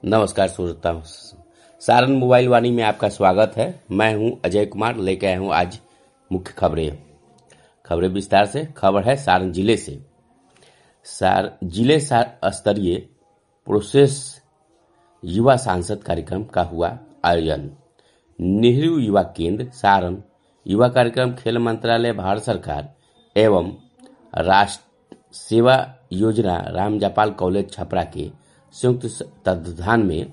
नमस्कार श्रोताओं, सारण मोबाइल वाणी में आपका स्वागत है। मैं हूं अजय कुमार, लेकर आया हूं आज मुख्य खबरें विस्तार से। खबर है सारण जिले से। जिले स्तरीय प्रोसेस युवा सांसद कार्यक्रम का हुआ आयोजन। नेहरू युवा केंद्र सारण युवा कार्यक्रम खेल मंत्रालय, भारत सरकार एवं राष्ट्र सेवा योजना रामजपाल कॉलेज छपरा के संयुक्त तत्वाधान में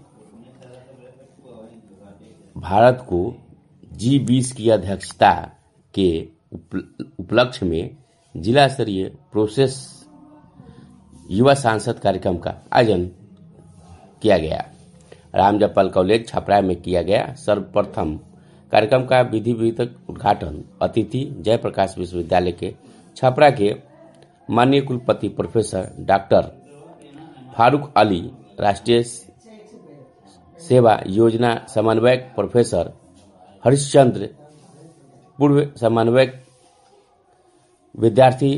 भारत को G20 की अध्यक्षता के उपलक्ष्य में जिला स्तरीय प्रोसेस युवा सांसद कार्यक्रम का आयोजन किया गया। रामजपाल कॉलेज छपरा में किया गया। सर्वप्रथम कार्यक्रम का विधिवत उद्घाटन अतिथि जयप्रकाश विश्वविद्यालय के छपरा के माननीय कुलपति प्रोफेसर डॉक्टर फारूक अली, राष्ट्रीय सेवा योजना समन्वयक प्रोफेसर हरिश्चंद्र, पूर्व समन्वयक विद्यार्थी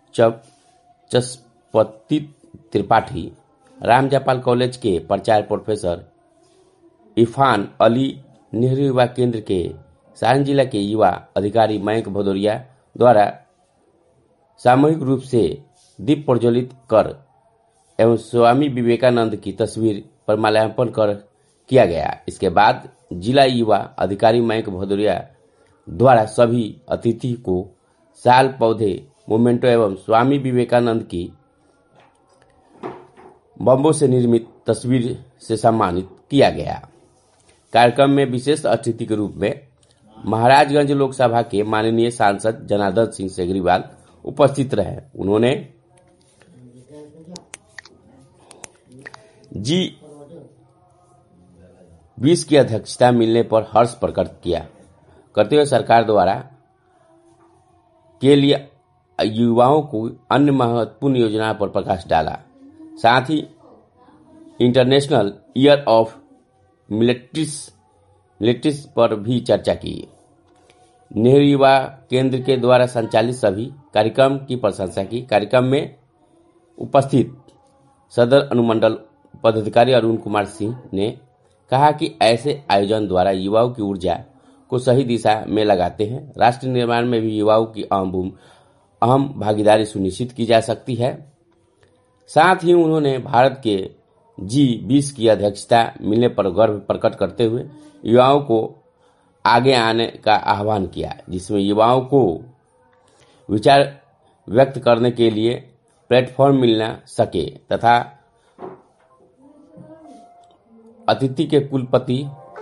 चस्पति त्रिपाठी, रामजपाल कॉलेज के प्राचार्य प्रोफेसर इरफान अली, नेहरू युवा केंद्र के सारण जिला के युवा अधिकारी मयंक भदौरिया द्वारा सामूहिक रूप से दीप प्रज्वलित कर एवं स्वामी विवेकानंद की तस्वीर पर माल्यार्पण कर किया गया। इसके बाद जिला युवा अधिकारी मयंक भदौरिया द्वारा सभी अतिथि को साल पौधे, मोमेंटो एवं स्वामी विवेकानंद की बम्बों से निर्मित तस्वीर से सम्मानित किया गया। कार्यक्रम में विशेष अतिथि के रूप में महाराजगंज लोकसभा के माननीय सांसद जनार्दन सिंह सेगरीवाल उपस्थित रहे। उन्होंने G20 की अध्यक्षता मिलने पर हर्ष प्रकट किया करते हुए सरकार द्वारा के लिए युवाओं को अन्य महत्वपूर्ण योजनाओं पर प्रकाश डाला। साथ ही इंटरनेशनल ईयर ऑफ मिलिट्रीज पर भी चर्चा की। नेहरू युवा केंद्र के द्वारा संचालित सभी कार्यक्रम की प्रशंसा की। कार्यक्रम में उपस्थित सदर अनुमंडल पदाधिकारी अरुण कुमार सिंह ने कहा कि ऐसे आयोजन द्वारा युवाओं की ऊर्जा को सही दिशा में लगाते हैं। राष्ट्र निर्माण में भी युवाओं की अहम भागीदारी सुनिश्चित की जा सकती है। साथ ही उन्होंने भारत के G20 की अध्यक्षता मिलने पर गर्व प्रकट करते हुए युवाओं को आगे आने का आह्वान किया, जिसमें युवाओं को विचार व्यक्त करने के लिए प्लेटफॉर्म मिलना सके तथा अतिथि के कुलपति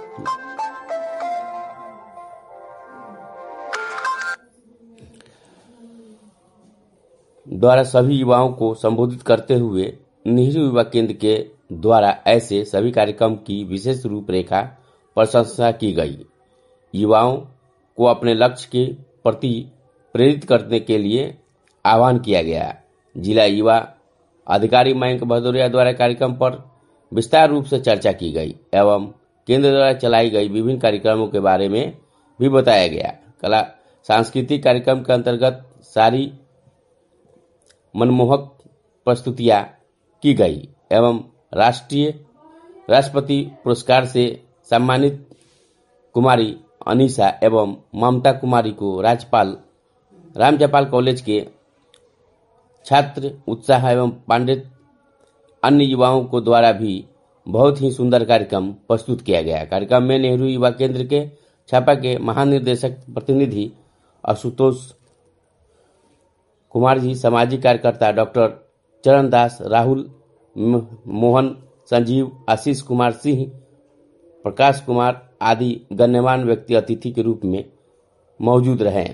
द्वारा सभी युवाओं को संबोधित करते हुए नेहरू युवा केंद्र के द्वारा ऐसे सभी कार्यक्रम की विशेष रूपरेखा प्रशंसा की गई। युवाओं को अपने लक्ष्य के प्रति प्रेरित करने के लिए आह्वान किया गया। जिला युवा अधिकारी मयंक भदौरिया द्वारा कार्यक्रम पर विस्तार रूप से चर्चा की गई एवं केंद्र द्वारा चलाई गई विभिन्न कार्यक्रमों के बारे में भी बताया गया। कला सांस्कृतिक कार्यक्रम के अंतर्गत सारी मनमोहक प्रस्तुतियां की गई एवं राष्ट्रपति पुरस्कार से सम्मानित कुमारी अनीसा एवं ममता कुमारी को रामजपाल कॉलेज के छात्र उत्साह एवं पंडित अन्य युवाओं को द्वारा भी बहुत ही सुंदर कार्यक्रम प्रस्तुत किया गया। कार्यक्रम में नेहरू युवा केंद्र के छपरा के महानिदेशक प्रतिनिधि आशुतोष कुमार जी, सामाजिक कार्यकर्ता डॉक्टर चरणदास, राहुल मोहन, संजीव, आशीष कुमार सिंह, प्रकाश कुमार आदि गण्यमान्य व्यक्ति अतिथि के रूप में मौजूद रहे।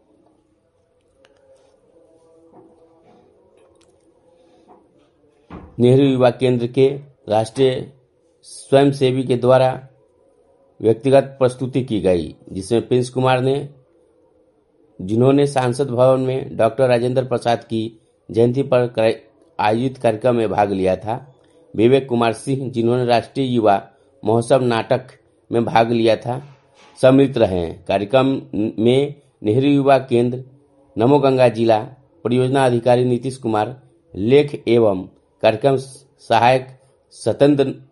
नेहरू युवा केंद्र के राष्ट्रीय स्वयंसेवी के द्वारा व्यक्तिगत प्रस्तुति की गई, जिसमें प्रिंस कुमार ने, जिन्होंने सांसद भवन में डॉक्टर राजेंद्र प्रसाद की जयंती पर आयोजित कार्यक्रम में भाग लिया था। विवेक कुमार सिंह, जिन्होंने राष्ट्रीय युवा महोत्सव नाटक में भाग लिया था, सम्मिलित रहे। कार्यक्रम में नेहरू युवा केंद्र नमो गंगा जिला परियोजना अधिकारी नीतीश कुमार, लेख एवं कार्यक्रम सहायक सत्येंद्र